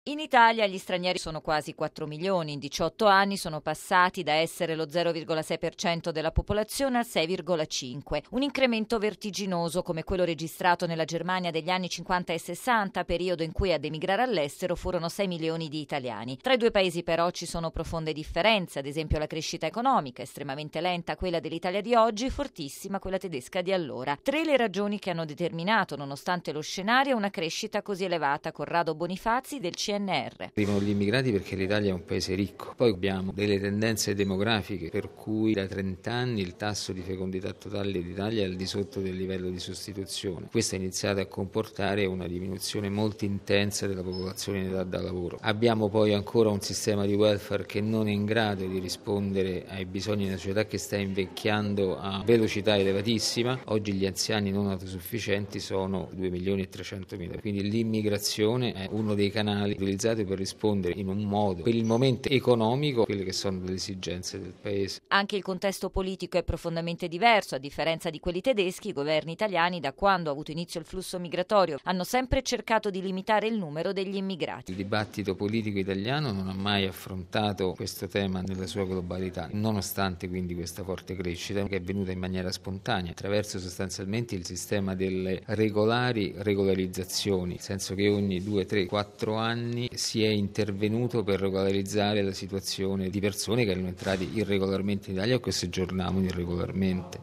In Italia gli stranieri sono quasi 4 milioni, in 18 anni sono passati da essere lo 0,6% della popolazione al 6,5%, un incremento vertiginoso come quello registrato nella Germania degli anni 50 e 60, periodo in cui ad emigrare all'estero furono 6 milioni di italiani. Tra i due paesi però ci sono profonde differenze, ad esempio la crescita economica, estremamente lenta quella dell'Italia di oggi, fortissima quella tedesca di allora. 3 le ragioni che hanno determinato, nonostante lo scenario, una crescita così elevata. Corrado Bonifazi del CNR. Arrivano gli immigrati perché l'Italia è un paese ricco, poi abbiamo delle tendenze demografiche per cui da 30 anni il tasso di fecondità totale d'Italia è al di sotto del livello di sostituzione. Questo ha iniziato a comportare una diminuzione molto intensa della popolazione in età da lavoro. Abbiamo poi ancora un sistema di welfare che non è in grado di rispondere ai bisogni di una società che sta invecchiando a velocità elevatissima. Oggi gli anziani non autosufficienti sono 2.300.000, quindi l'immigrazione è uno dei canali utilizzati per rispondere in un modo per il momento economico a quelle che sono le esigenze del paese. Anche il contesto politico è profondamente diverso. A differenza di quelli tedeschi, i governi italiani, da quando ha avuto inizio il flusso migratorio, hanno sempre cercato di limitare il numero degli immigrati. Il dibattito politico italiano non ha mai affrontato questo tema nella sua globalità, nonostante quindi questa forte crescita che è avvenuta in maniera spontanea attraverso sostanzialmente il sistema delle regolarizzazioni, nel senso che ogni 2, 3, 4 anni si è intervenuto per regolarizzare la situazione di persone che erano entrate irregolarmente in Italia o che soggiornavano irregolarmente.